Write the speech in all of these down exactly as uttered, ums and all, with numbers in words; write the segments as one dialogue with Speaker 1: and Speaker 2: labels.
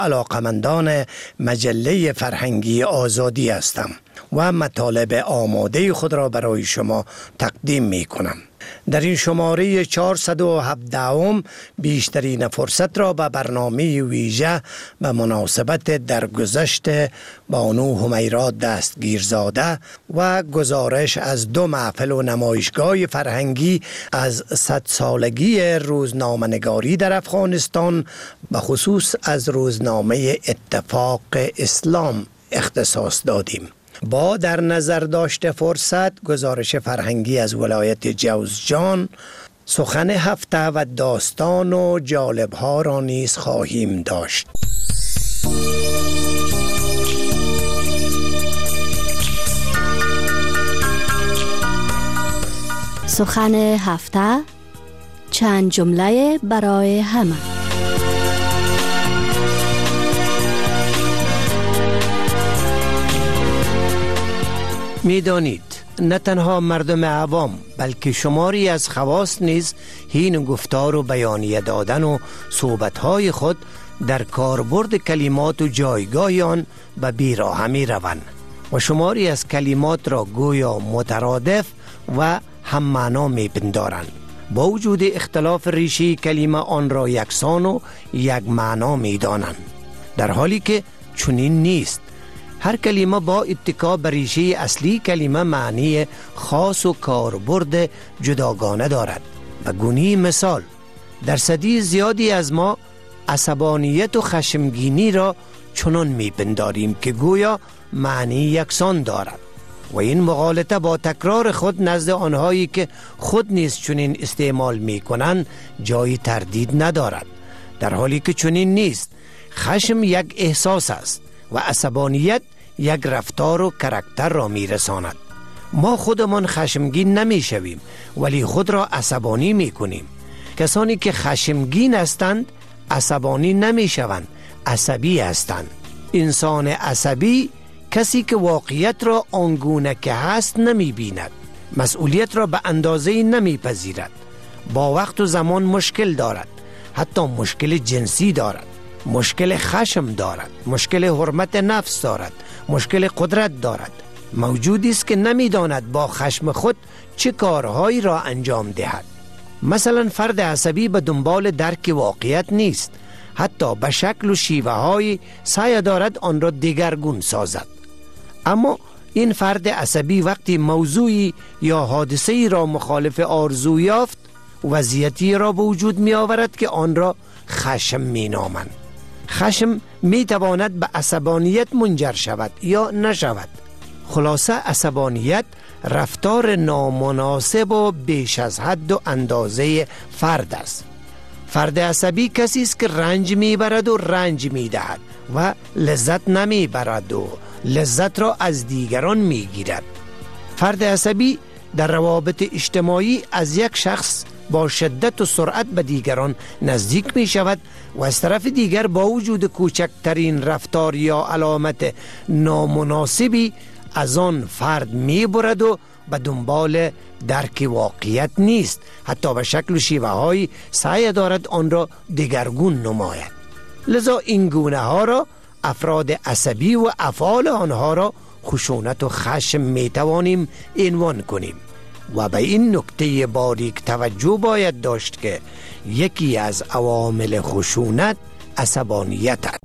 Speaker 1: علاقمندان مجله فرهنگی آزادی هستم و مطالب آماده خود را برای شما تقدیم می کنم. در این شماره چهارصد و هفده بیشترین فرصت را به برنامه ویژه به مناسبت درگذشت بانو همیرا دستگیرزاده و گزارش از دو محفل و نمایشگاه فرهنگی از صد سالگی روزنامه‌نگاری در افغانستان به خصوص از روزنامه اتفاق اسلام اختصاص دادیم. با در نظر داشته فرصت گزارش فرهنگی از ولایت جوزجان، سخن هفته و داستان و جالب‌ها را نیز خواهیم داشت.
Speaker 2: سخن هفته، چند جمله برای همه.
Speaker 1: می دانید نه تنها مردم عوام بلکه شماری از خواص نیز هین گفتار و بیانیه دادن و صحبتهای خود در کاربرد کلمات و جایگاه آن به بیراهه می روند و شماری از کلمات را گویا مترادف و هم معنا می پندارند. با وجود اختلاف ریشه کلمه آن را یکسان و یک معنا می دانند، در حالی که چنین نیست. هر کلمه با اتکا بر ریشه اصلی کلمه معنی خاص و کاربرد جداگانه دارد. و گونی مثال، درصدی زیادی از ما عصبانیت و خشمگینی را چنان میپنداریم که گویا معنی یکسان دارد و این مغالطه با تکرار خود نزد آنهایی که خود نیز چنین استعمال میکنند جای تردید ندارد، در حالی که چنین نیست. خشم یک احساس است و عصبانیت یک رفتار و کاراکتر را میرساند. ما خودمان خشمگین نمی شویم ولی خود را عصبانی می کنیم. کسانی که خشمگین هستند عصبانی نمی شوند، عصبی هستند. انسان عصبی کسی که واقعیت را آنگونه که هست نمی بیند، مسئولیت را به اندازه نمی پذیرد، با وقت و زمان مشکل دارد، حتی مشکل جنسی دارد، مشکل خشم دارد، مشکل حرمت نفس دارد، مشکل قدرت دارد. موجودی است که نمی‌داند با خشم خود چه کارهایی را انجام دهد. مثلا فرد عصبی به دنبال درک واقعیت نیست، حتی به شکل و شیوه های سعی دارد آن را دگرگون سازد. اما این فرد عصبی وقتی موضوعی یا حادثه‌ای را مخالف آرزو یافت، وضعیتی را به وجود می آورد که آن را خشم می نامند. خشم می تواند به عصبانیت منجر شود یا نشود. خلاصه عصبانیت رفتار نامناسب و بیش از حد و اندازه فرد است. فرد عصبی کسی است که رنج می برد و رنج می دهد و لذت نمی برد و لذت را از دیگران می گیرد. فرد عصبی در روابط اجتماعی از یک شخص با شدت و سرعت به دیگران نزدیک می شود و از طرف دیگر با وجود کوچکترین رفتار یا علامت نامناسبی از آن فرد می برد و به دنبال درک واقعیت نیست، حتی به شکل و شیوه های سعی دارد آن را دگرگون نماید. لذا این گونه ها را افراد عصبی و افعال آنها را خشونت و خشم می توانیم عنوان کنیم. و به این نکته باریک توجه باید داشت که یکی از عوامل خشونت عصبانیت است.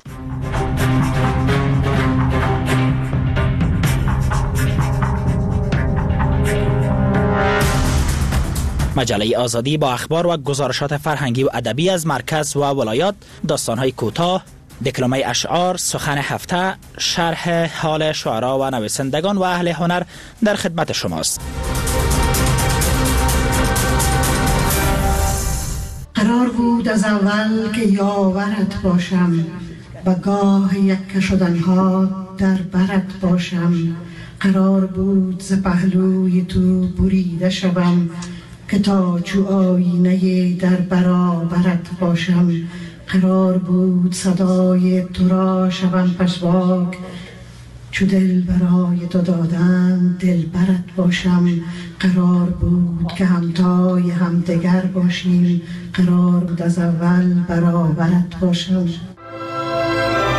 Speaker 3: مجله آزادی با اخبار و گزارشات فرهنگی و ادبی از مرکز و ولایات، داستان‌های کوتاه، دکلمه اشعار، سخن هفته، شرح حال شعرا و نویسندگان و اهل هنر در خدمت شماست.
Speaker 4: قرار بود از اول که یاورت باشم و گاه یک شدنها در برت باشم. قرار بود ز پهلوی تو بریده شوم که تا چو آینه در برابرت باشم. قرار بود صدای تو را شوم پشواک، چو دل برای تو دادن دل برت باشم. قرار بود که همتای همدگر باشیم، قرار بود از اول برابرت باشم.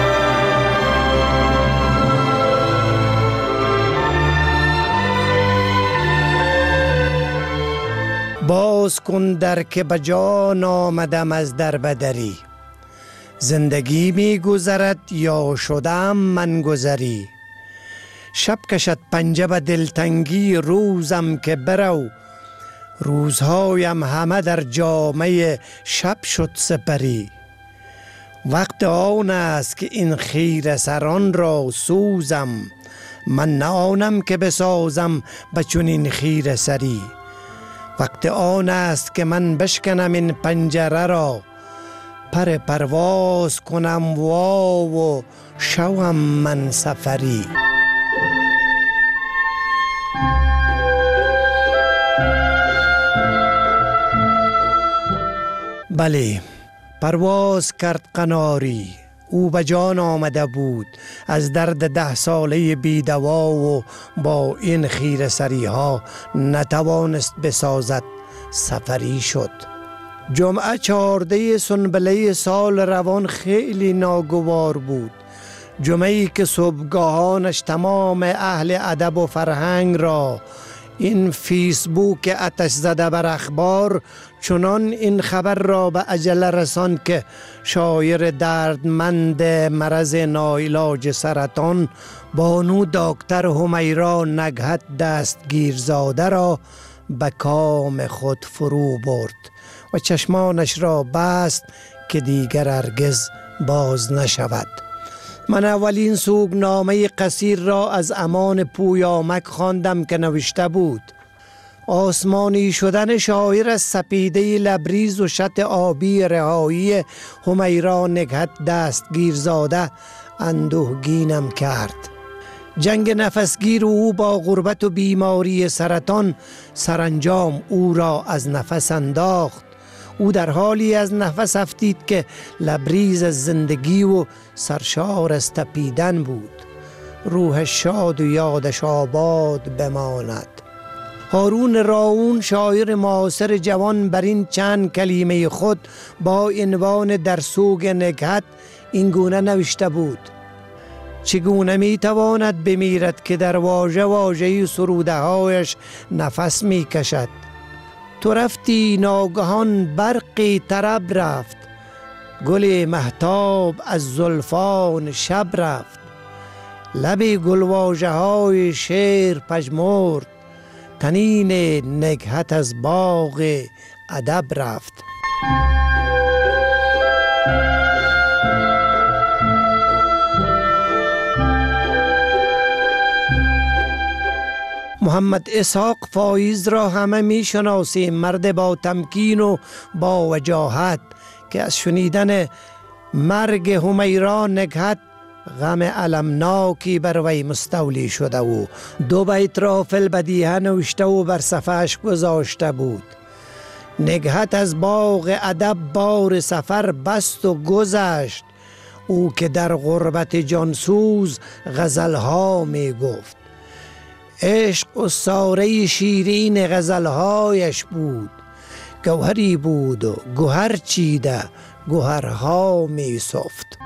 Speaker 1: کن در که بجان آمدم از در بدری. زندگی می گذرد یا شدم من گذری. شب کشد پنجه به دلتنگی روزم که برو. روزهایم همه در جامه شب شد سپری. وقت آن است که این خیره سران را سوزم. من نه آنم که بسازم به چنین خیره سری. وقت آن است که من بشکنم این پنجره را. پر پرواز کنم وا و شوم من سفری. بله، پرواز کرد قناری. او به جان آمده بود از درد ده ساله بیدوا و با این خیره سری ها نتوانست بسازد. سفری شد. جمعه چهارده سنبله سال روان خیلی ناگوار بود. جمعه‌ای که صبحگاهانش تمام اهل ادب و فرهنگ را این فیسبوک آتش زده بر اخبار چنان این خبر را به عجله رساند که شاعر دردمند مرض ناعلاج سرطان بانو دکتر همیرا نگهت دستگیرزاده را به کام خود فرو برد و چشمانش را بست که دیگر هرگز باز نشود. من اولین سوگنامه قصیر را از امان پویامک خواندم که نوشته بود: آسمانی شدن شاعر از سپیده لبریز و شط آبی رهایی همیرا نگهت دستگیرزاده اندوهگینم کرد. جنگ نفسگیر او با غربت و بیماری سرطان سرانجام او را از نفس انداخت. او در حالی از نفس افتید که لبریز از زندگی و سرشار از تپیدن بود. روح شاد و یادش آباد بماند. هارون راون شاعر معاصر جوان بر این چند کلمه خود با عنوان در سوگ نگهت این گونه نوشته بود: چگونه می تواند بمیرد که در واژه واژه سروده هایش نفس می کشد. تو رفتی ناگهان برقی طرب رفت، گل مهتاب از زلفان شب رفت. لب گلواژه های شعر پژمرد، تنین نگهت از باغ ادب رفت. محمد اسحاق فایز را همه می شناسیم. مرد با تمکین و با وجاهت که از شنیدن مرگ همیرا نگهت غم المناکی بر وی مستولی شده و دو بیت را فی البدیهه نوشته و بر صفحه‌اش گذاشته بود: نگهت از باغ ادب بار سفر بست و گذشت، او که در غربت جانسوز غزلها می گفت. عشق استاره شیرین غزلهایش بود، گوهری بود و گوهر چیده گوهرها می سفت.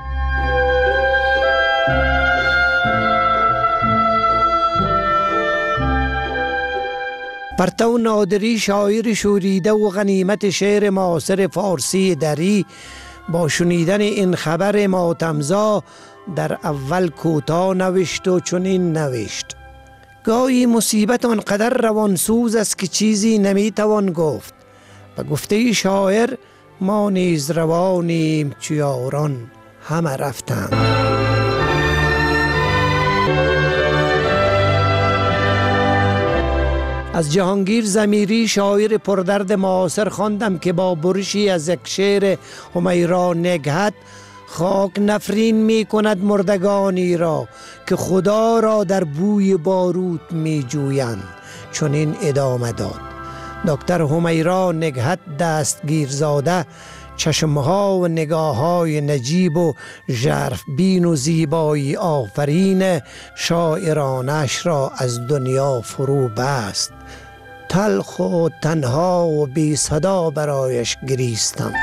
Speaker 1: پرتو نادری شاعر شوریده و غنیمت شعر معاصر فارسی دری با شنیدن این خبر ماتمزا در اول کوتاه نوشت و چنین نوشت: گاهی مصیبت آنقدر روانسوز است که چیزی نمیتوان گفت. به گفته شاعر ما نیز روانیم چو یاران همه رفتند. از جهانگیر ضمیری شاعر پردرد معاصر خواندم که با برشی از یک شعر همیرا نگهت خاک نفرین می کند مردگانی را که خدا را در بوی باروت می جویند. چون این ادامه داد: دکتر همیرا نگهت دستگیرزاده چشمها و نگاههای نجیب و ژرف بین و زیبایی آفرین شاعرانش را از دنیا فرو بست. تلخ و تنها و بی صدا برایش گریستم.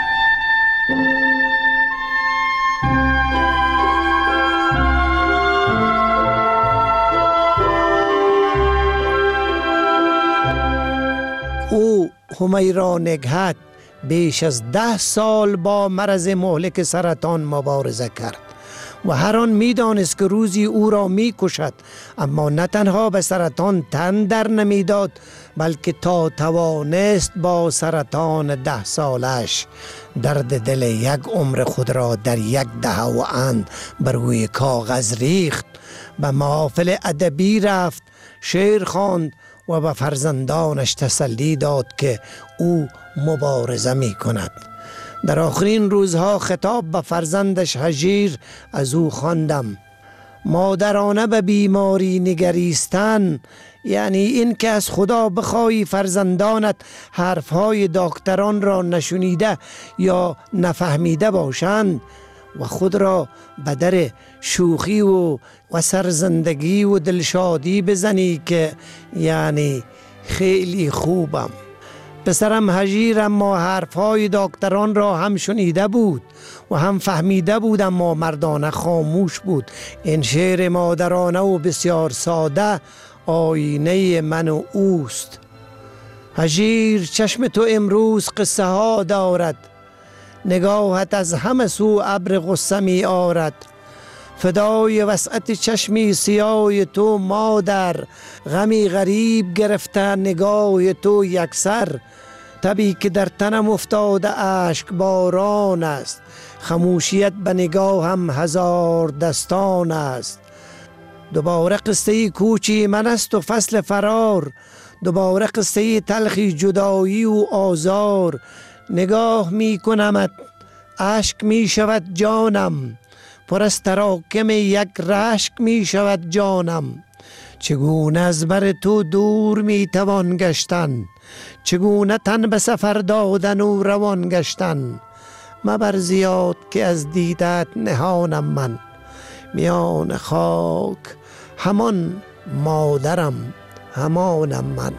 Speaker 1: او همیرا نگهت بیش از ده سال با مرض مهلک سرطان مبارزه کرد و هر آن می دانست که روزی او را می کشد، اما نه تنها به سرطان تن در نمی داد بلکه تا توانست با سرطان ده سالش درد دل یک عمر خود را در یک دهه و اند بر روی کاغذ ریخت. به محافل ادبی رفت، شعر خواند و به فرزندانش تسلی داد که او مبارزه می کند. در آخرین روزها خطاب به فرزندش هجیر از او خواندم: مادرانه به بیماری نگریستن یعنی این که از خدا بخواهی فرزندانت حرفهای دکتران را نشنیده یا نفهمیده باشند و خود را به در شوخی و و سرزندگی و دلشادی بزنی که یعنی خیلی خوبم. پسرم هجیر اما حرفهای دکتران را هم شنیده بود و هم فهمیده بود، اما مردانه خاموش بود. این شعر مادرانه و بسیار ساده آینه من و اوست. هجیر چشم تو امروز قصه ها دارد، نگاهت از همه سو ابر غصه می آرد. فدای وسعت چشمی سیاه تو مادر، غمی غریب گرفته نگاه تو یکسر. تبی که در تنم افتاده اشک باران است، خموشیت به نگاه هم هزار دستان است. دوباره قصه کوچی من است و فصل فرار، دوباره قصه تلخی جدایی و آزار. نگاه می کنمت اشک می شود جانم، پر از تراکم یک رشک می شود جانم. چگونه از بر تو دور می توان گشتن، چگونه تن به سفر دادن و روان گشتن. مبر زیاد که از دیدت نهانم من، میان خاک همان مادرم همانم من.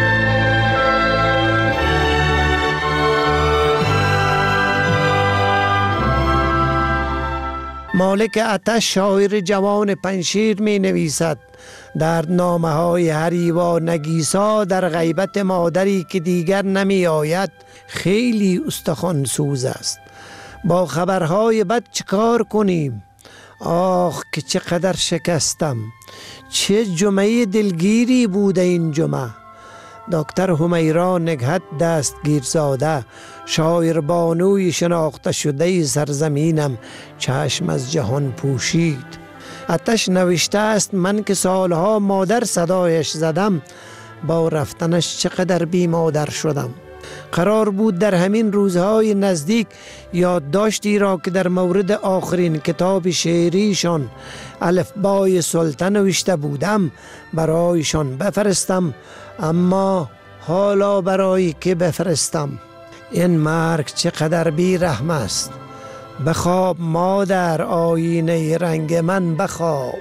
Speaker 1: مالک آتش شاعر جوان پنشیر می نویسد در نامه های هریوا نگیسا در غیبت مادری که دیگر نمی آید خیلی استخوان سوز است. با خبرهای بد چکار کنیم؟ آخ که چقدر شکستم، چه جمعه دلگیری بوده این جمعه. دکتر همیرا نگهت دستگیرزاده، شاعر بانوی شناخته شده سرزمینم، چشم از جهان پوشید. آتش نوشته است من که سالها مادر صدایش زدم، با رفتنش چقدر بی مادر شدم. قرار بود در همین روزهای نزدیک یادداشتی را که در مورد آخرین کتاب شعریشان الفبای سلطان نوشته بودم برایشان بفرستم، اما حالا برای که بفرستم؟ این مرگ چقدر بی رحم است. بخواب مادر آینه رنگ من بخواب.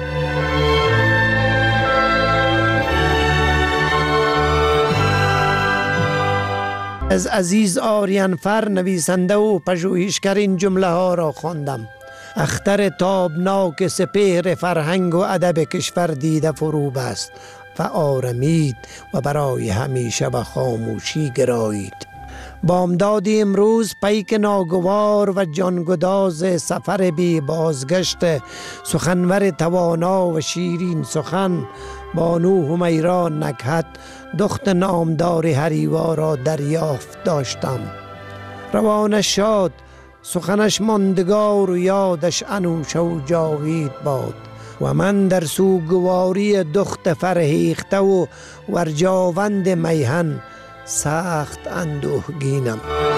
Speaker 1: از عزیز آریانفر نویسنده و پژوهشگر این جمله ها را خواندم: اختر تابناک سپهر فرهنگ و ادب کشور دیده فروب است و آرمید و برای همیشه به خاموشی گرایید. بامداد امروز پیک ناگوار و جانگداز سفر بی بازگشت سخنور توانا و شیرین سخن بانو همیرا نکهت دخت نامدار هریوا را دریافت داشتم. روانش شاد، سخنش ماندگار و یادش انوشه و جاوید باد و من در سوگواری دخت فرهیخته و ورجاوند میهن سخت اندوهگینم.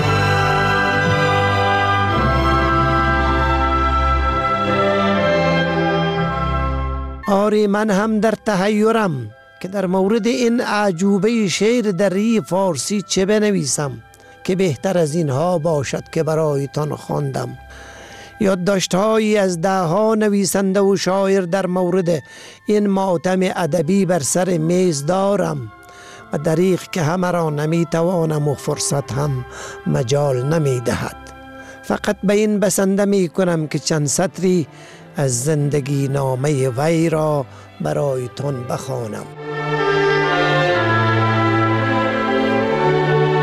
Speaker 1: آری من هم در تحیرم که در مورد این عجوبه شعر دری فارسی چه بنویسم که بهتر از اینها باشد که برایتان خواندم. یادداشت‌هایی از ده ها نویسنده و شاعر در مورد این ماتم ادبی بر سر میز دارم و دریغ که همه را نمی توانم و فرصت هم مجال نمی دهد. فقط به این بسنده می کنم که چند سطری از زندگی نامه وی را برایتان بخوانم.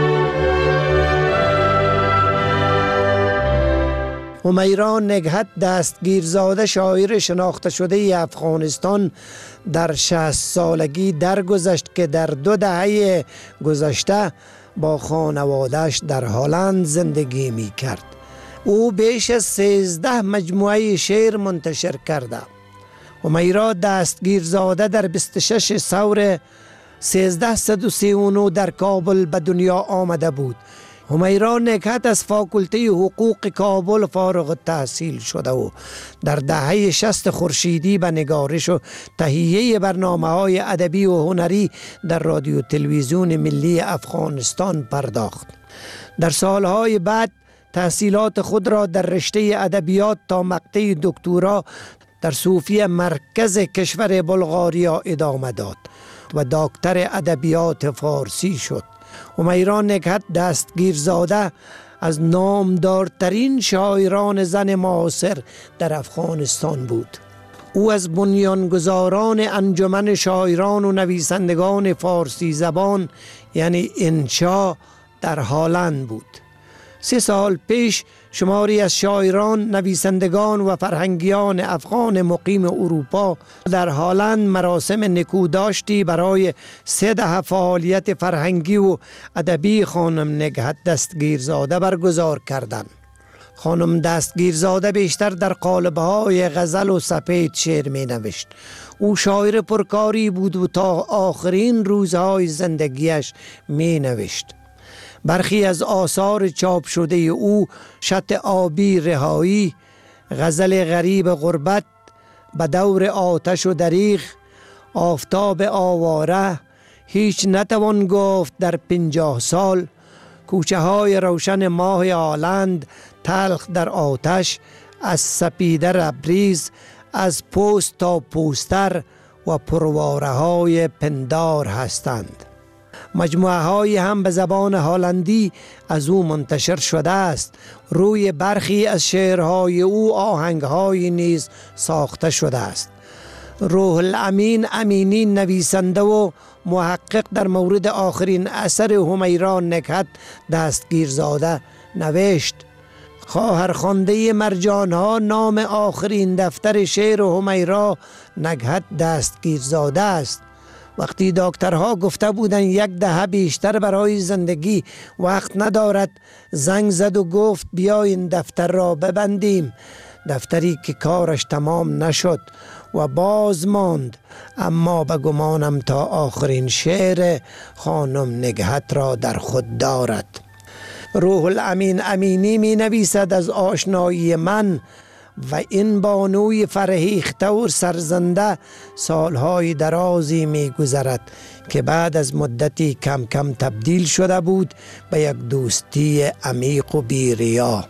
Speaker 1: همیرا نکهت دستگیرزاده شاعر شناخته شده افغانستان در شصت سالگی درگذشت که در دو دهه گذشته با خانواده‌اش در هلند زندگی می کرد. او بیش از سیزده مجموعه شعر منتشر کرده. همیرا دستگیرزاده در بیست و شش ثور سیزده و سی و نه در کابل به دنیا آمده بود. همیرا نکهت از فاکولته حقوق کابل فارغ التحصیل شده و در دهه شصت خورشیدی به نگارش و تهیه برنامه‌های ادبی و هنری در رادیو تلویزیون ملی افغانستان پرداخت. در سالهای بعد تحصیلات خود را در رشته ادبیات تا مقطع دکترا در صوفی مرکز کشور بلغاریا ادامه داد و دکتر ادبیات فارسی شد. همیرا نکهت دستگیرزاده از نامدارترین شاعران زن معاصر در افغانستان بود. او از بنیانگذاران انجمن شاعران و نویسندگان فارسی زبان یعنی انشا در هلند بود. سه سال پیش شماری از شاعران، نویسندگان و فرهنگیان افغان مقیم اروپا در هلند مراسم نکوداشتی برای سه دهه فعالیت فرهنگی و ادبی خانم نکهت دستگیرزاده برگزار کردند. خانم دستگیرزاده بیشتر در قالب‌های غزل و سپید شعر می نوشت. او شاعر پرکاری بود و تا آخرین روزهای زندگیش می نوشت. برخی از آثار چاپ شده او شط آبی رهایی، غزل غریب غربت، به دور آتش و دریغ، آفتاب آواره، هیچ نتوان گفت در پنجاه سال، کوچه های روشن ماه هلند، تلخ در آتش، از سپیده ربریز، از پوست تا پوستر و پرواره های پندار هستند. مجموعه های هم به زبان هلندی از او منتشر شده است. روی برخی از شعرهای او آهنگهای نیز ساخته شده است. روح الامین امینی نویسنده و محقق در مورد آخرین اثر همیرا نکهت دستگیرزاده نوشت: خواهرخوانده مرجانها نام آخرین دفتر شعر همیرا نکهت دستگیرزاده است. وقتی دکترها گفته بودند یک دهه بیشتر برای زندگی وقت ندارد، زنگ زد و گفت بیاین دفتر را ببندیم. دفتری که کارش تمام نشد و باز ماند، اما به گمانم تا آخرین شعر خانم نکهت را در خود دارد. روح الامین امینی می نویسد: از آشنایی من و این بانوی فرهیخته و سرزنده سالهای درازی می گذرد که بعد از مدتی کم کم تبدیل شده بود به یک دوستی عمیق و بی‌ریا.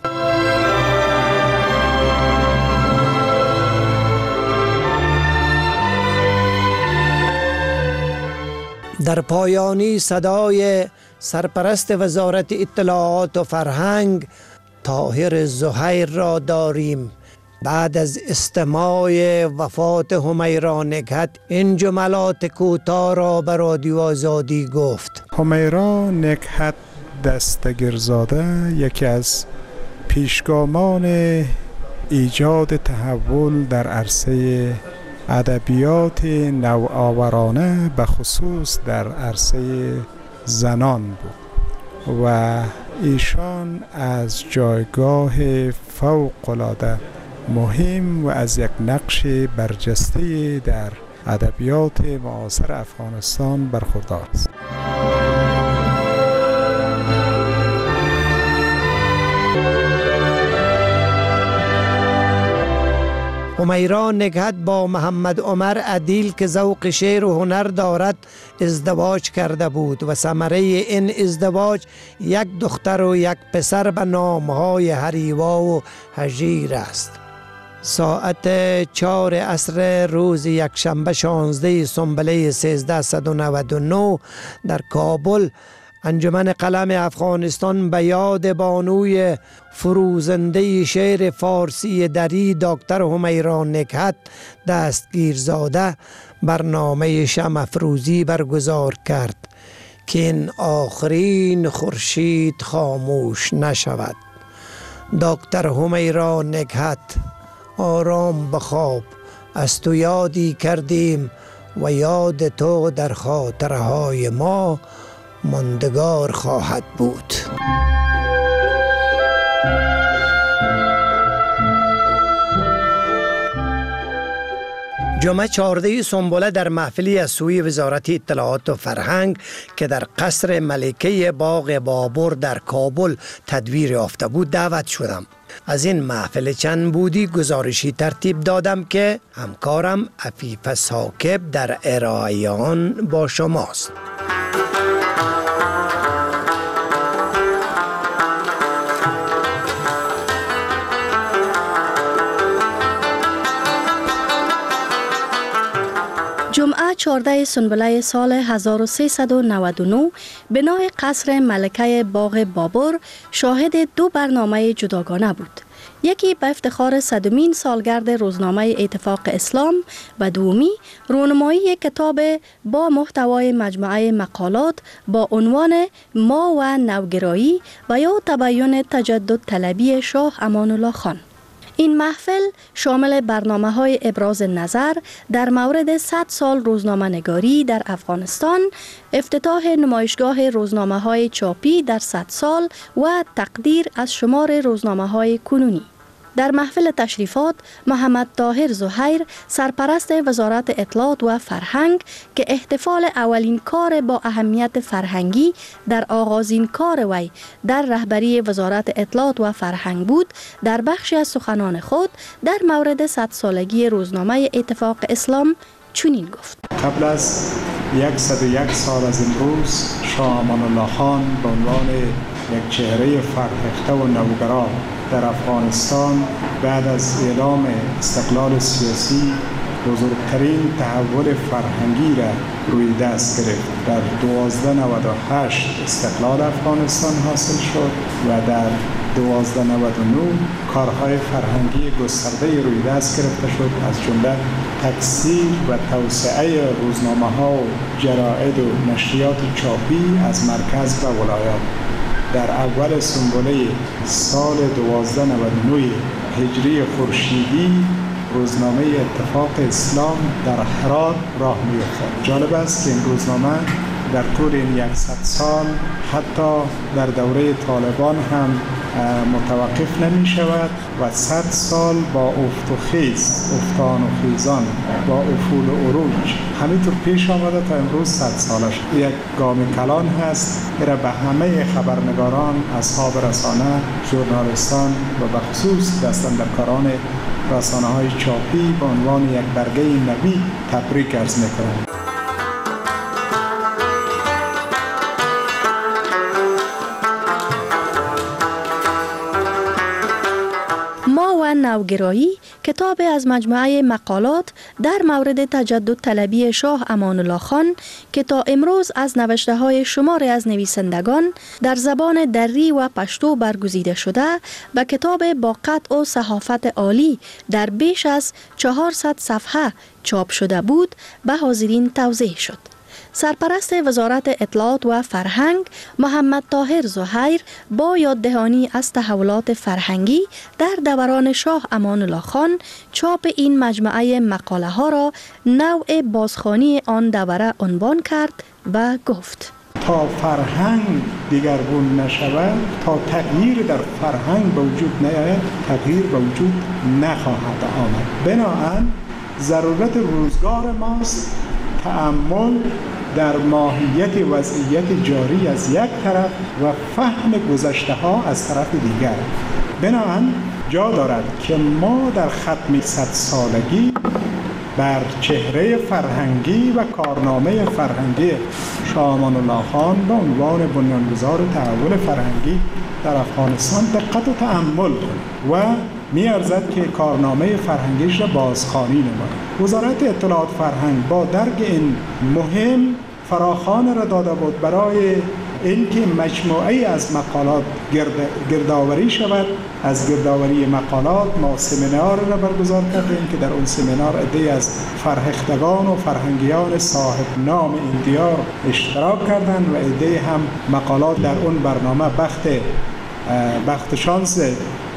Speaker 1: در پایانی صدای سرپرست وزارت اطلاعات و فرهنگ طاهر زهیر را داریم. بعد از استماع وفات همیرا نکهت این جملات کوتاه را به رادیو آزادی گفت:
Speaker 5: همیرا نکهت دستگیرزاده یکی از پیشگامان ایجاد تحول در عرصه ادبیات نوآورانه به خصوص در عرصه زنان بود و ایشان از جایگاه فوق‌العاده مهم و از یک نقش برجسته در ادبیات معاصر افغانستان برخوردار است.
Speaker 1: همیرا نکهت با محمد عمر عدیل که ذوق شعر و هنر دارد ازدواج کرده بود و ثمره این ازدواج یک دختر و یک پسر به نامهای هریوا و هژیر است. ساعت چهار عصر روز یکشنبه شانزده سنبله سیزده و نود و نه در کابل انجمن قلم افغانستان به یاد بانوی فروزنده شعر فارسی دری دکتر همیرا نکهت دستگیرزاده برنامه شمع افروزی برگزار کرد که این آخرین خورشید خاموش نشود. دکتر همیرا نکهت، آرام بخواب، از تو یادی کردیم و یاد تو در خاطرهای ما ماندگار خواهد بود. جمعه چهاردهم سنبله در محفلی از سوی وزارت اطلاعات و فرهنگ که در قصر ملکه باغ بابر در کابل تدبیر یافته بود دعوت شدم. از این محفل چند بودی گزارشی ترتیب دادم که همکارم عفیف ساکب در ارائه آن با شماست.
Speaker 2: جمعه چهاردهم سنبله سال هزار و سیصد و نود و نه بنای قصر ملکه باغ بابر شاهد دو برنامه جداگانه بود. یکی به افتخار صدمین سالگرد روزنامه اتفاق اسلام و دومی رونمایی کتاب با محتوای مجموعه مقالات با عنوان ما و نوگرایی و یا تبیین تجدد طلبی شاه امان الله خان. این محفل شامل برنامه‌های ابراز نظر در مورد صد سال روزنامه نگاری در افغانستان، افتتاح نمایشگاه روزنامه‌های چاپی در صد سال و تقدیر از شمار روزنامه‌های کنونی. در محفل تشریفات محمد طاهر زهیر سرپرست وزارت اطلاعات و فرهنگ که احتفال اولین کار با اهمیت فرهنگی در آغازین کار وی در رهبری وزارت اطلاعات و فرهنگ بود، در بخشی از سخنان خود در مورد صد سالگی روزنامه اتفاق اسلام چنین گفت:
Speaker 5: قبل از صد و یک سال از امروز شاه امان الله خان به عنوان یک چهره فرهیخته و نوگرا در افغانستان بعد از اعلام استقلال سیاسی بزرگترین تحول فرهنگی را روی دست گرفت. در دوازده نود و هشت استقلال افغانستان حاصل شد و در دوازده نود و نه کارهای فرهنگی گسترده روی دست گرفته شد، از جمله تکثیر و توسعه روزنامه‌ها و جراید و نشریات چاپی از مرکز و ولایات. در اول سنبله سال دوازده نود و نه هجری خورشیدی روزنامه اتفاق اسلام در هرات راه می‌افتاد. جالب است که این روزنامه در طول این صد سال حتی در دوره طالبان هم متوقف نمی شود و صد سال با افت و خیز، افتان و خیزان، با افول و عروج همینطور پیش آمده تا امروز صد سالش. یک گام کلان هست که به همه خبرنگاران، اصحاب رسانه، ژورنالیستان و به خصوص دستاندرکاران رسانه های چاپی به عنوان یک برگه نوید تبریک عرض می‌کنم.
Speaker 2: نوگرایی کتاب از مجموعه مقالات در مورد تجدد طلبی شاه امان الله خان که تا امروز از نوشته های شماری از نویسندگان در زبان دری و پشتو برگزیده شده به کتاب با قطع و صحافت عالی در بیش از چهارصد صفحه چاپ شده بود به حاضرین توضیح شد. سرپرست وزارت اطلاعات و فرهنگ محمد طاهر زهیر با یاددهانی از تحولات فرهنگی در دوران شاه امان الله خان چاپ این مجموعه مقاله ها را نوع بازخوانی آن دوره عنوان کرد و گفت:
Speaker 5: تا فرهنگ دیگرگون نشود، تا تغییر در فرهنگ به وجود نیاید، تغییر به وجود نخواهد آمد. بنابراین ضرورت روزگار ماست تأمل در ماهیت وضعیت جاری از یک طرف و فهم گذشته ها از طرف دیگر. بنابراین جا دارد که ما در ختم صد سالگی بر چهره فرهنگی و کارنامه فرهنگی شاه امان الله خان به عنوان بنیانگذار تحول فرهنگی در افغانستان دقت و تأمل کنیم و می ارزد که کارنامه فرهنگیش را بازخوانی نماید. وزارت اطلاعات فرهنگ با درک این مهم فراخوان را داده بود برای اینکه مجموعه از مقالات گرد، گردآوری شود. از گردآوری مقالات ما سمینار را برگزار کردیم که در اون سمینار عده‌ای از فرهیختگان و فرهنگیان صاحب نام این دیار اشتراک کردند و عده‌ای هم مقالات در اون برنامه بخت بخت شانس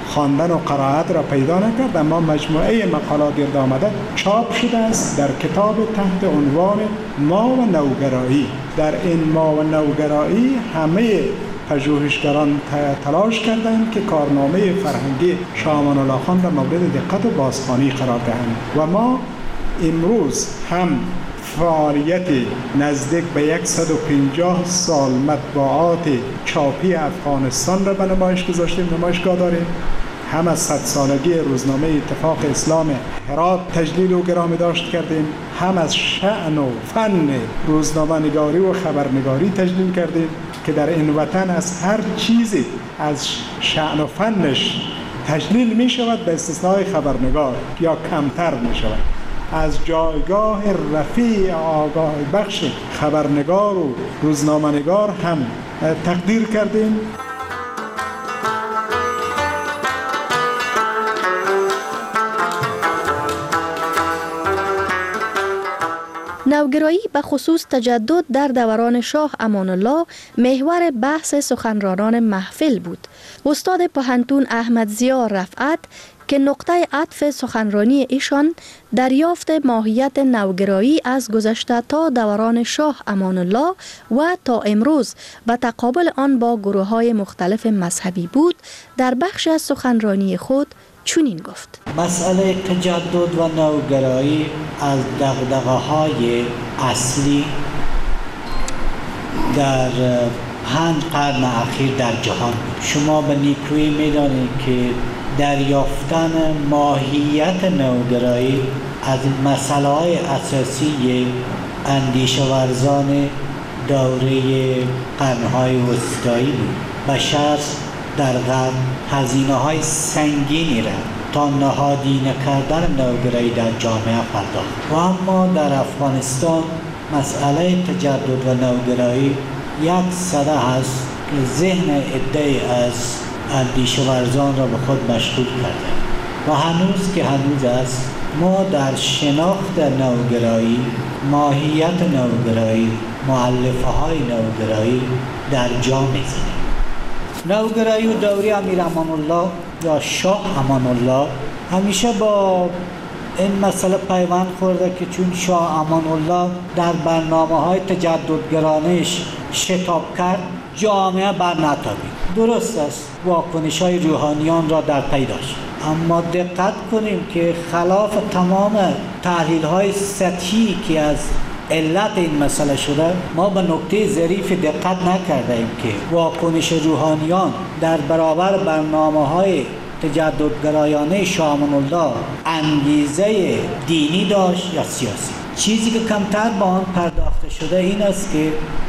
Speaker 5: خواندن و قرائت را پیدا نکرد، اما مجموعه مقالات گرد آمده چاپ شده است در کتاب تحت عنوان ما و نوگرایی. در این ما و نوگرایی همه پژوهشگران تلاش کردند که کارنامه فرهنگی شاه امان الله خان را مورد دقت و بازخوانی قرار دهند و ما امروز هم فعالیت نزدیک به صد و پنجاه سال مطبوعات چاپی افغانستان را به نمایش گذاشتیم، نمایشگاه داریم. هم از صد سالگی روزنامه اتفاق اسلام هرات تجلیل و گرامی داشت کردیم، هم از شأن و فن روزنامه نگاری و خبرنگاری تجلیل کردیم که در این وطن از هر چیزی از شأن و فنش تجلیل می شود به استثنای خبرنگار یا کمتر می شود. از جایگاه رفیع آگاه بخش خبرنگار و روزنامه نگار هم تقدیر کردیم.
Speaker 2: نوگرایی به خصوص تجدد در دوران شاه امان الله محور بحث سخنرانان محفل بود. استاد پوهنتون احمد ضیا رفعت که نقطه عطف سخنرانی ایشان دریافت ماهیت نوگرایی از گذشته تا دوران شاه امان الله و تا امروز و تقابل آن با گروه های مختلف مذهبی بود، در بخش از سخنرانی خود چنین گفت:
Speaker 6: مسئله تجدد و نوگرایی از دغدغه‌های اصلی در پنج قرن اخیر در جهان. شما به نیکویی می‌دانید که دریافتن ماهیت نوگرایی از مسائل اساسی اندیشه ورزان دوره قرن‌های وسطایی بود. بشر در غرب هزینه‌های سنگینی را تا نهادینه کردن نوگرایی در جامعه پرداخت و اما در افغانستان مسئله تجدد و نوگرایی یک صده است که ذهن عده‌ای از اندیشه ورزان را به خود مشغول کرده و هنوز که هنوز است ما در شناخت نوگرایی، ماهیت نوگرایی، مؤلفه های نوگرایی در جا می‌زنیم. نوگرایی و دوره امیر امان الله یا شاه امان الله همیشه با این مسئله پیوند خورده که چون شاه امان الله در برنامه‌های تجددگرانش شتاب کرد، جامعه بر نتابید. درست است واکنش‌های روحانیان را در پی داشت، اما دقت کنیم که خلاف تمام تحلیل‌های سطحی که از علت این مسئله شده، ما به نکته ظریف دقت نکردیم که واکنش روحانیان در برابر برنامه‌های تجددگرایانه شاه امان الله انگیزه دینی داشت یا سیاسی. چیزی که کمتر به آن پرداخته شده این است که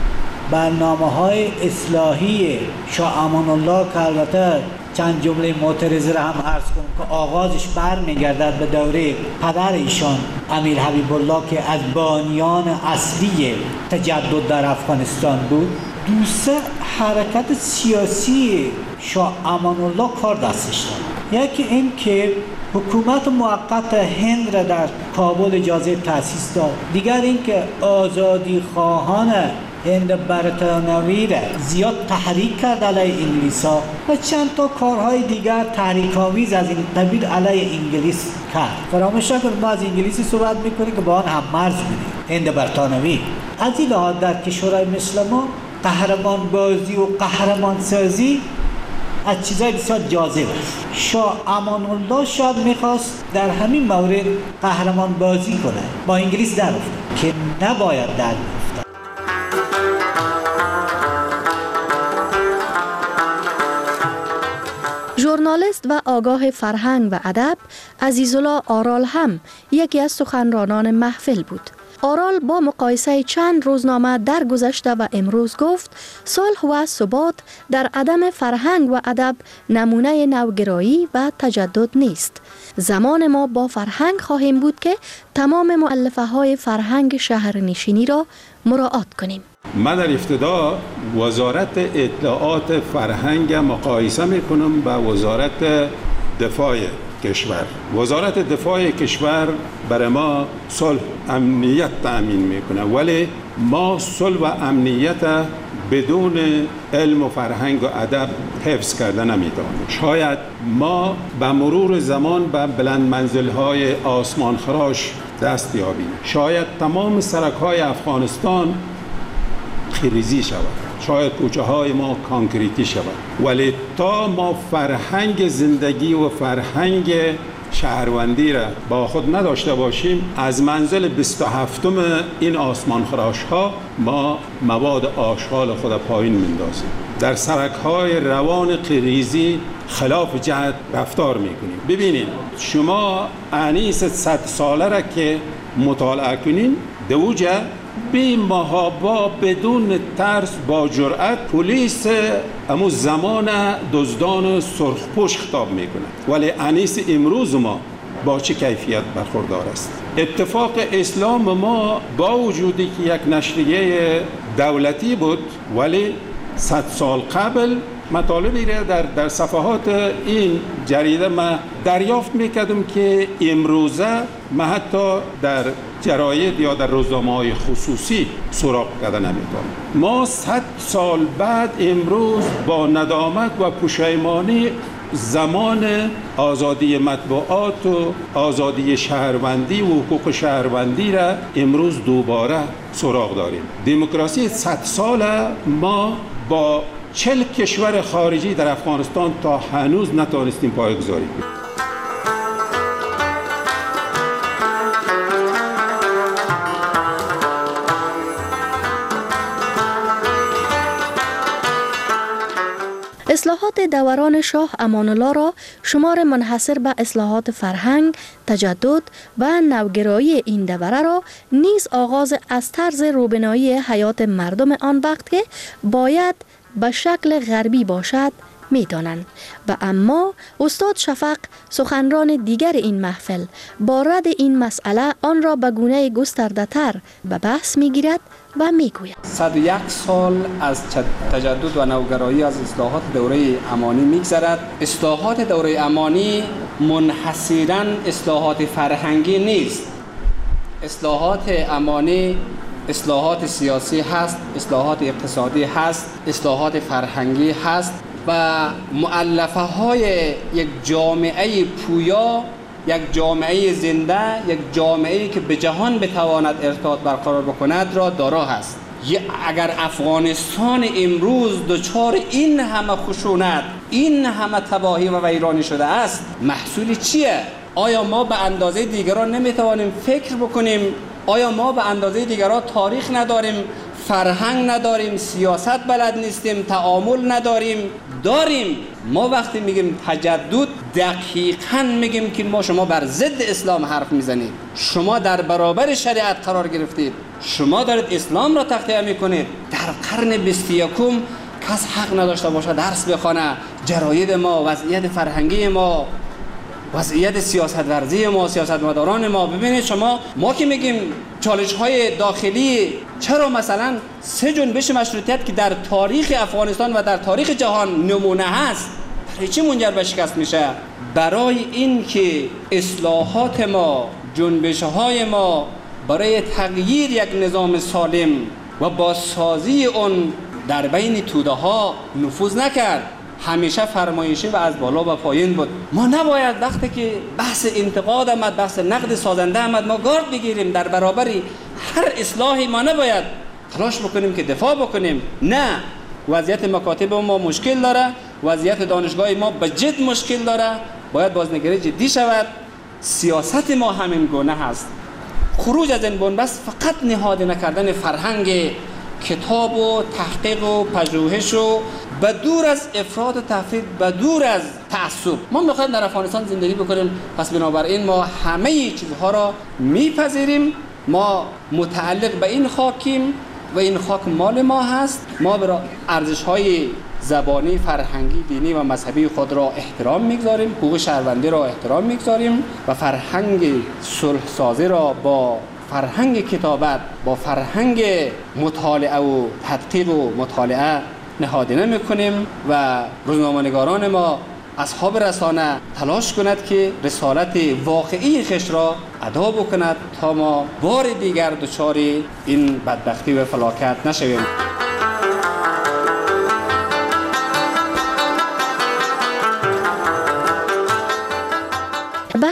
Speaker 6: برنامه‌های اصلاحی شاه امان الله که البته چند جمله معترضه را هم عرض کنم که آغازش برمیگردد به دوره پدر ایشان امیر حبیب الله که از بانیان اصلی تجدد در افغانستان بود. دوسه حرکت سیاسی شاه امان الله کار دستش داد. یکی این که حکومت موقت هند را در کابل اجازه تأسیس داد. دیگر این که آزادی خواهان هند برطانوی را زیاد تحریک کرد علیه انگلیس‌ها و چند تا کارهای دیگر تحریک‌آمیز از این قبیل علیه انگلیس کرد. فراموش نکنید ما از انگلیسی صحبت می‌کنیم که با آن هم مرز بودیم، هند برطانوی. از این لحاظ در کشورهای مثل ما قهرمان بازی و قهرمان سازی از چیزای بسیار جاذب است. شاه امان الله شاید می‌خواست در همین مورد قهرمان بازی کنه، با انگلیس در افتاد که نباید در افتاد.
Speaker 2: ژورنالیست و آگاه فرهنگ و ادب عزیزالله آرال هم یکی از سخنرانان محفل بود. آرال با مقایسه چند روزنامه در گذشته و امروز گفت صلح و ثبات در عدم فرهنگ و ادب نمونه نوگرایی و تجدد نیست. زمان ما با فرهنگ خواهیم بود که تمام مؤلفه های فرهنگ شهرنشینی را مراعات کنیم.
Speaker 7: من در ابتدا وزارت اطلاعات فرهنگ مقایسه میکنم با وزارت دفاع کشور. وزارت دفاع کشور برای ما صلح امنیت تأمین میکنه، ولی ما صلح و امنیت بدون علم و فرهنگ و ادب حفظ کردن نمیتونه. شاید ما به مرور زمان به بلند منزل‌های آسمان خراش دست یابیم. شاید تمام سرک‌های افغانستان خیریزی شود. شاید کوچه های ما کانکریتی شود. ولی تا ما فرهنگ زندگی و فرهنگ شهروندی را با خود نداشته باشیم، از منزل بیست و هفتم این آسمان خراش ها ما مواد آشغال خود پایین میندازیم. در سرک های روان قریزی خلاف جهت رفتار میکنیم. ببینید شما انیس صد ساله را که مطالعه کنین، دوجه بی محابا بدون ترس با جرأت پلیس امو زمان دزدان سرخپوش خطاب میکنه. ولی انیس امروز ما با چه کیفیت برخوردار است؟ اتفاق اسلام ما با وجودی که یک نشریه دولتی بود، ولی صد سال قبل مطالبی را در, در صفحات این جریده ما دریافت میکردم که امروزه ما حتی در جراید یا در روزنامه‌های خصوصی سراغ کردن نمیتونیم. ما صد سال بعد امروز با ندامت و پشیمانی زمان آزادی مطبوعات و آزادی شهروندی و حقوق شهروندی را امروز دوباره سراغ داریم. دموکراسی صد ساله ما با چهل کشور خارجی در افغانستان تا هنوز نتوانستیم پایه‌گذاری کنیم.
Speaker 2: اصلاحات دوران شاه امان الله را شمار منحصر به اصلاحات فرهنگ، تجدد و نوگرایی این دوره را نیز آغاز از طرز روبنایی حیات مردم آن وقت که باید به شکل غربی باشد می دانند. و اما استاد شفق سخنران دیگر این محفل با رد این مسئله آن را به گونه گسترده تر به بحث می گیرد و می گوید
Speaker 8: صد و یک سال از تجدد و نوگرایی از اصلاحات دوره امانی می گذرد. اصلاحات دوره امانی منحصراً اصلاحات فرهنگی نیست. اصلاحات امانی اصلاحات سیاسی هست، اصلاحات اقتصادی هست، اصلاحات فرهنگی هست و مؤلفه های یک جامعه پویا، یک جامعه زنده، یک جامعه که به جهان بتواند ارتباط برقرار بکند را دارا هست. اگر افغانستان امروز دچار این همه خشونت، این همه تباهی و ویرانی شده است، محصول چیه؟ آیا ما به اندازه دیگران نمیتوانیم فکر بکنیم؟ آیا ما به اندازه دیگران تاریخ نداریم، فرهنگ نداریم، سیاست بلد نیستیم، تعامل نداریم؟ داریم. ما وقتی میگیم تجدد دقیقاً میگیم که ما شما بر ضد اسلام حرف میزنید، شما در برابر شریعت قرار گرفتید، شما دارید اسلام را تخطیه میکنید. در قرن بیست و یکم کس حق نداشته باشه درس بخونه، جراید ما، وضعیت فرهنگی ما، وضعیت سیاست ورزی ما، سیاست مداران ما. ببینید شما، ما که میگیم چالش های داخلی، چرا مثلا سه جنبش مشروطیت که در تاریخ افغانستان و در تاریخ جهان نمونه هست، برای چی منجر به شکست میشه؟ برای این که اصلاحات ما، جنبش های ما برای تغییر یک نظام سالم و بازسازی اون در بین توده ها نفوذ نکرد. همیشه فرمایشی و از بالا و پایین بود. ما نباید وقتی که بحث انتقاد آمد، بحث نقد سازنده آمد، ما گارد بگیریم. در برابر هر اصلاحی ما نباید تلاش بکنیم که دفاع بکنیم. نه، وضعیت مکاتب ما مشکل داره، وضعیت دانشگاه ما به جد مشکل داره، باید بازنگری جدی شود. سیاست ما همین گونه هست. خروج از این بنبست فقط نهاده نکردن فرهنگ، کتاب و تحقیق و پژوهش و به دور از افراط و تفرید، به دور از تعصب. ما میخوایم در افغانستان زندگی بکنیم، پس بنابراین ما همه چیزها را میپذیریم. ما متعلق به این خاکیم و این خاک مال ما هست. ما برای ارزش‌های زبانی، فرهنگی، دینی و مذهبی خود را احترام میگذاریم، حقوق شهروندی را احترام میگذاریم و فرهنگ صلح سازی را با فرهنگ کتابت، با فرهنگ مطالعه و تدقیق و مطالعه نهاده نمی‌کنیم و روزنامه‌نگاران ما، اصحاب رسانه تلاش کند که رسالت واقعی خش را ادا بکند تا ما بار دیگر دچار این بدبختی و فلاکت نشویم.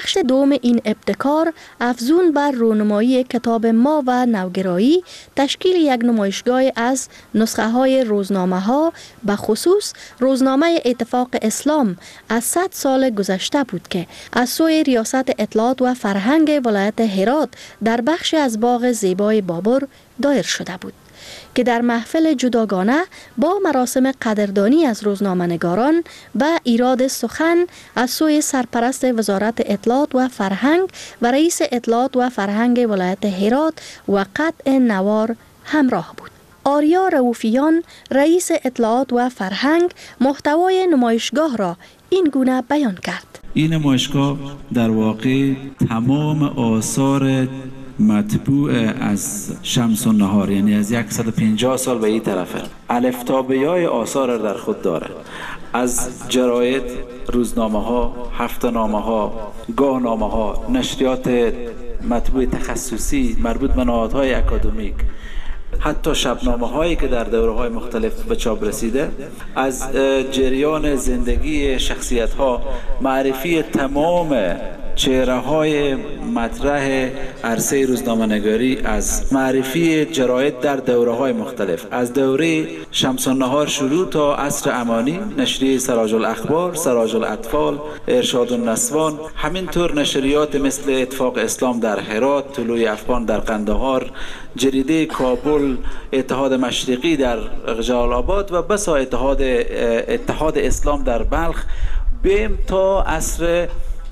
Speaker 2: بخش دوم این ابتکار افزون بر رونمایی کتاب ما و نوگرایی تشکیل یک نمایشگاه از نسخه های روزنامه ها به خصوص روزنامه اتفاق اسلام از صد سال گذشته بود که از سوی ریاست اطلاعات و فرهنگ ولایت هرات در بخش از باغ زیبای بابر دایر شده بود که در محفل جداگانه با مراسم قدردانی از روزنامه‌نگاران و ایراد سخن از سوی سرپرست وزارت اطلاعات و فرهنگ و رئیس اطلاعات و فرهنگ ولایت هرات و قطع نوار همراه بود. آریا رؤوفیان رئیس اطلاعات و فرهنگ محتوای نمایشگاه را این گونه بیان کرد.
Speaker 9: این نمایشگاه در واقع تمام آثار مطبوع از شمس النهار، یعنی از صد و پنجاه سال به این طرفه، الف تا به یای آثار در خود داره. از جراید، روزنامه ها، هفته‌نامه ها، گاهنامه ها، نشریات مطبوع تخصصی مربوط به نهادهای اکادمیک، حتی شبنامه هایی که در دوره های مختلف به چاپ رسیده، از جریان زندگی شخصیت ها، معرفی تمام چهره های مطرح عرصه روزنامه نگاری، از معرفی جراید در دوره های مختلف، از دوره شمس النهار شروع تا عصر امانی، نشریه سراج الاخبار، سراج الاطفال، ارشاد النسوان، همینطور نشریات مثل اتفاق اسلام در هرات، طلوع افغان در قندهار، جریده کابل، اتحاد مشرقی در جلال آباد و بسا اتحاد اتحاد اسلام در بلخ، بیم تا عصر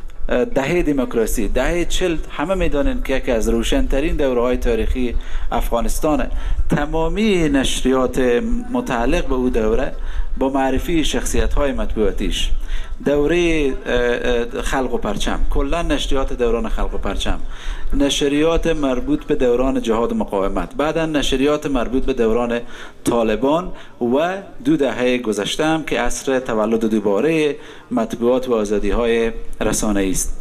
Speaker 9: دهه دموکراسی، دهه چل. همه میدانند که یکی از روشنترین دوره های تاریخی افغانستانه. تمامی نشریات متعلق به او دوره با معرفی شخصیت های مطبوعاتیش، دوره خلق و پرچم، کلا نشریات دوران خلق و پرچم، نشریات مربوط به دوران جهاد و مقاومت، بعدا نشریات مربوط به دوران طالبان و دو دهه گذشته هم که عصر تولد دوباره مطبوعات و آزادی های رسانه‌ای است.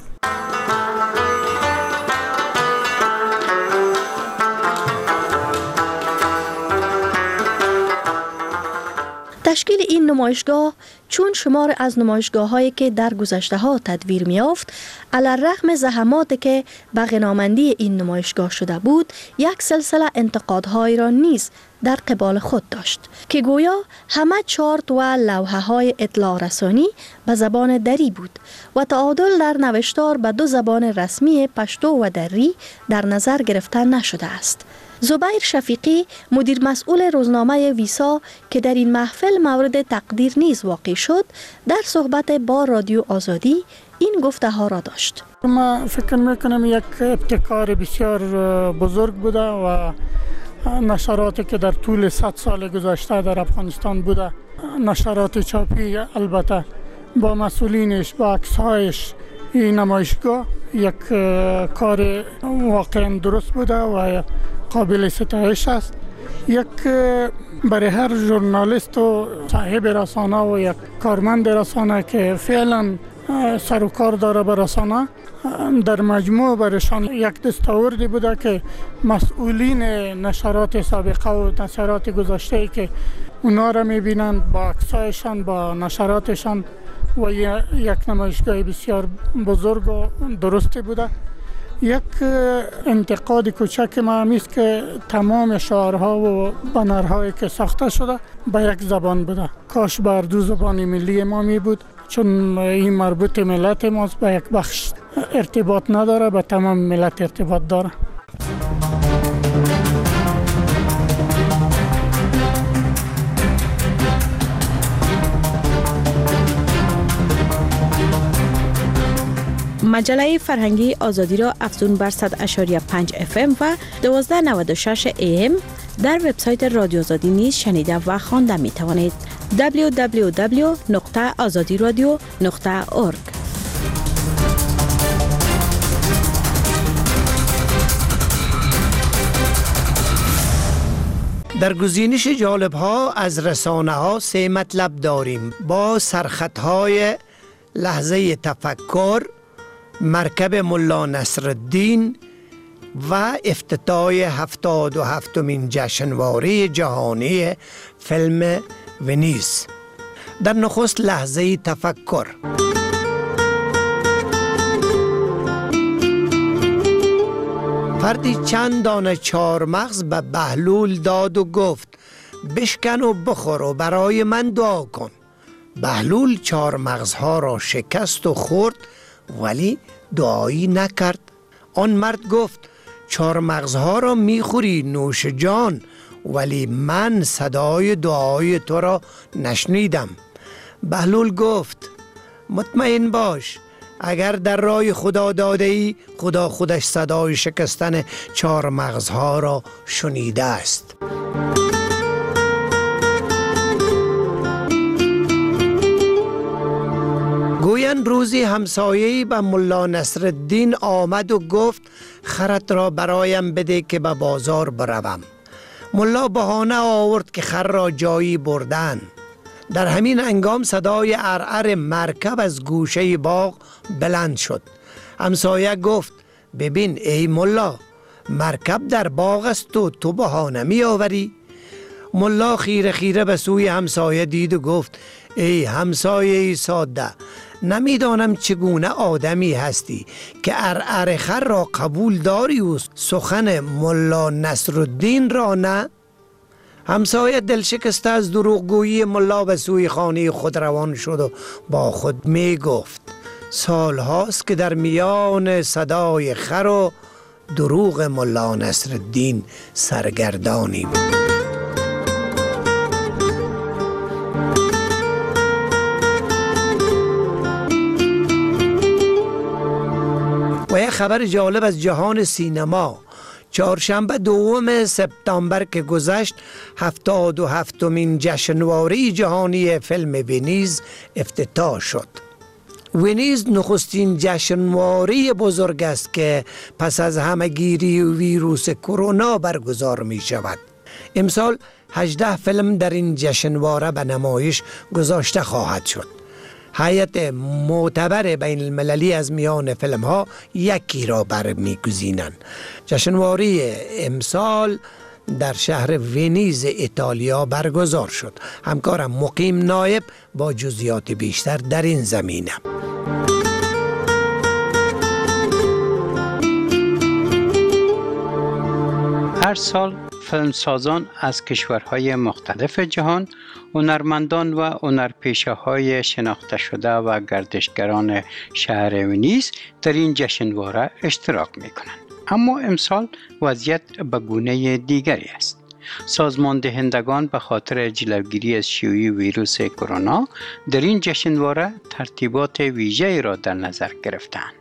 Speaker 2: تشکیل این نمایشگاه چون شمار از نمایشگاه هایی که در گذشته ها تدویر می یافت، علی‌رغم زحماتی که به غنامندی این نمایشگاه شده بود، یک سلسله انتقادهایی را نیز در قبال خود داشت که گویا همه چارت و لوحه های اطلاع رسانی به زبان دری بود و تعادل در نوشتار به دو زبان رسمی پشتو و دری در نظر گرفته نشده است. زبیر شفیقی مدیر مسئول روزنامه ویسا که در این محفل مورد تقدیر نیز واقع شد، در صحبت با رادیو آزادی این گفته ها را داشت.
Speaker 10: ما فکر میکنم یک ابتکار بسیار بزرگ بوده و نشراتی که در طول صد سال گذشته در افغانستان بوده، نشرات چاپی البته با مسئولینش با عکس‌هایش، این نمایشگاه یک کار واقعا درست بوده و قابل ستایش است. یک برای هر ژورنالیست و صاحب رسانه و یک کارمند رسانه که فعلا سر و کار داره به رسانه، در مجموع برایشان یک دستاوردی بوده که مسئولین نشرات سابقه و نشرات گذشته که اونا را میبینند با عکسایشان، با نشراتشان و یک نمایشگاه بسیار بزرگ و درستی بوده. یک انتقاد کوچک ما همیست که تمام شعارها و بنرهایی که ساخته شده به یک زبان بوده. کاش بر دو زبان ملی ما می بود، چون این مربوط ملت ماست، به یک بخش ارتباط نداره، به تمام ملت ارتباط داره.
Speaker 11: مجله فرهنگی آزادی را افزون بر صد و پنج اف ام و دویست و نود و شش ای ام در وبسایت رادیو آزادی نیز شنیده و خوانده می توانید. دبلیو دبلیو دبلیو نقطه آزادی رادیو نقطه اورگ.
Speaker 1: در گزینش جالب ها از رسانه ها سه مطلب داریم با سرخط های لحظه تفکر، مرکب ملا نصرالدین و افتتاح هفتاد و هفتمین جشنواره جهانی فیلم ونیز. در نخست لحظه تفکر. فردی چند دانه چهار مغز به بهلول داد و گفت بشکن و بخور و برای من دعا کن. بهلول چهار مغزها را شکست و خورد ولی دعایی نکرد. آن مرد گفت چهار مغزها را میخوری نوش جان، ولی من صدای دعای تو را نشنیدم. بهلول گفت مطمئن باش، اگر در راه خدا داده ای، خدا خودش صدای شکستن چهار مغزها را شنیده است. گویند روزی همسایه‌ای به ملا نصرالدین آمد و گفت خرت را برایم بده که به بازار بروم. ملا بهانه آورد که خر را جایی بردن. در همین هنگام صدای عرعر مرکب از گوشه باغ بلند شد. همسایه گفت ببین ای ملا، مرکب در باغ است و تو بهانه می آوری؟ ملا خیره خیره به سوی همسایه دید و گفت ای همسایه ساده، نمیدانم چگونه آدمی هستی که عرعر خر را قبول داری و سخن ملا نصرالدین را نه؟ همسایه دلشکسته از دروغگویی ملا به سوی خانه خود روان شد و با خود می گفت سال هاست که در میان صدای خر و دروغ ملا نصرالدین سرگردانیم. و یک خبر جالب از جهان سینما. چهارشنبه دوم سپتامبر که گذشت، هفتاد و هفتمین جشنواره جهانی فیلم ونیز افتتاح شد. ونیز نخستین جشنواره بزرگ است که پس از همهگیری ویروس کرونا برگزار می شود. امسال هجده فیلم در این جشنواره به نمایش گذاشته خواهد شد. هیئت معتبر بین المللی از میان فیلم ها یکی را برمیگزینند. جشنواره امسال در شهر ونیز ایتالیا برگزار شد. همکارم مقیم نایب با جزئیات بیشتر در این زمینه.
Speaker 12: هر سال فیلمسازان از کشورهای مختلف جهان، هنرمندان و هنرپیشه‌های شناخته شده و گردشگران شهر ونیز در این جشنواره اشتراک می‌کنند. اما امسال وضعیت به گونه دیگری است. سازمان دهندگان به خاطر جلوگیری از شیوع ویروس کرونا در این جشنواره ترتیبات ویژه‌ای را در نظر گرفتند.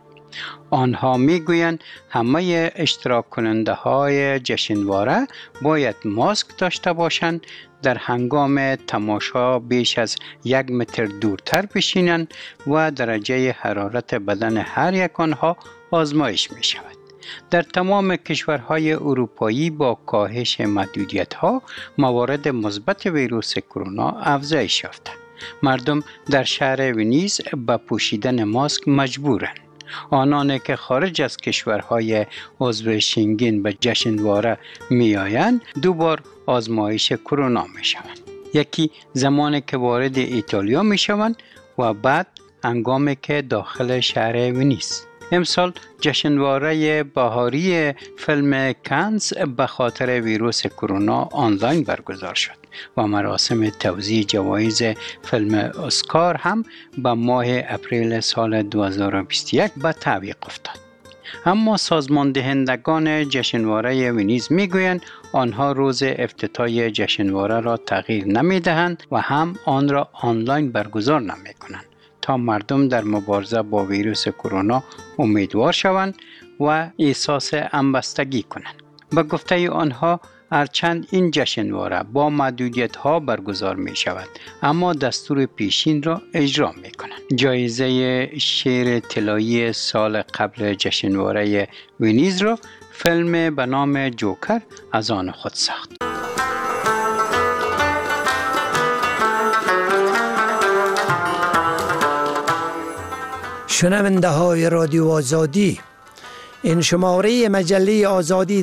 Speaker 12: آنها میگویند همه اشتراک کننده های جشنواره باید ماسک داشته باشند، در هنگام تماشا بیش از یک متر دورتر بشینند و درجه حرارت بدن هر یک آنها آزمایش می شود. در تمام کشورهای اروپایی با کاهش محدودیت‌ها موارد مثبت ویروس کرونا افزایش یافته. مردم در شهر ونیز به پوشیدن ماسک مجبورند. آنانی که خارج از کشورهای عضو شنگن به جشنواره می آیند دو بار آزمایش کرونا می شوند. یکی زمانی که وارد ایتالیا می شوند و بعد هنگامی که داخل شهر ونیز. امسال جشنواره بهاری فیلم کانز به خاطر ویروس کرونا آنلاین برگزار شد و مراسم توزیع جوایز فیلم اسکار هم به ماه اپریل سال دو هزار و بیست و یک به تعویق افتاد. اما سازمان دهندگان جشنواره ونیز میگویند آنها روز افتتاح جشنواره را تغییر نمیدهند و هم آن را آنلاین برگزار نمیکنند تا مردم در مبارزه با ویروس کرونا امیدوار شوند و احساس همبستگی کنند. به گفته آنها هرچند این جشنواره با محدودیت ها برگزار می شود اما دستور پیشین را اجرا می کنند. جایزه شیر طلایی سال قبل جشنواره ونیز را فیلم به نام جوکر از آن خود ساخت.
Speaker 1: شنونده های رادیو آزادی، این شماره مجله آزادی